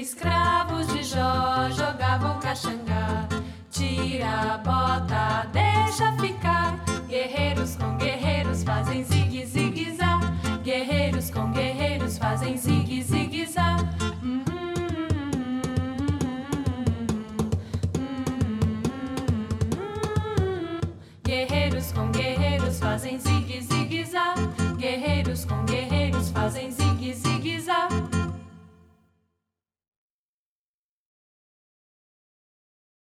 escravos de Jó jogavam caxangá. Tira a bota,